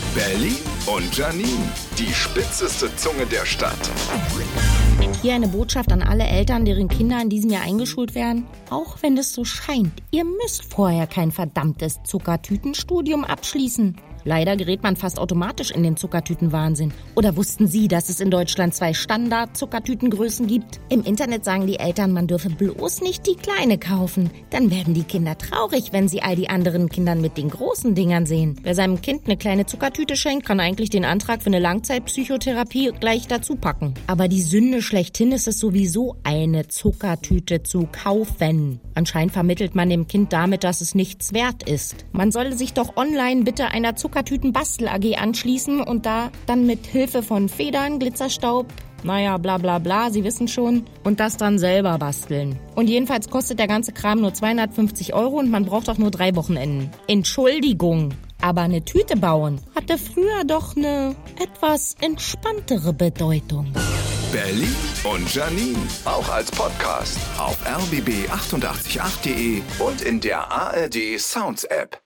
Berlin und Janine, die spitzeste Zunge der Stadt. Hier eine Botschaft an alle Eltern, deren Kinder in diesem Jahr eingeschult werden. Auch wenn es so scheint, ihr müsst vorher kein verdammtes Zuckertütenstudium abschließen. Leider gerät man fast automatisch in den Zuckertütenwahnsinn. Oder wussten Sie, dass es in Deutschland 2 Standard-Zuckertütengrößen gibt? Im Internet sagen die Eltern, man dürfe bloß nicht die kleine kaufen. Dann werden die Kinder traurig, wenn sie all die anderen Kindern mit den großen Dingern sehen. Wer seinem Kind eine kleine Zuckertüte schenkt, kann eigentlich den Antrag für eine Langzeitpsychotherapie gleich dazu packen. Aber die Sünde schlechthin ist es sowieso, eine Zuckertüte zu kaufen. Anscheinend vermittelt man dem Kind damit, dass es nichts wert ist. Man solle sich doch online bitte einer Zuckertüten-Bastel AG anschließen und da dann mit Hilfe von Federn, Glitzerstaub, naja, bla bla bla, Sie wissen schon, und das dann selber basteln. Und jedenfalls kostet der ganze Kram nur 250 € und man braucht auch nur 3 Wochenenden. Entschuldigung, aber eine Tüte bauen hatte früher doch eine etwas entspanntere Bedeutung. Berlin und Janine, auch als Podcast auf rbb888.de und in der ARD Sounds App.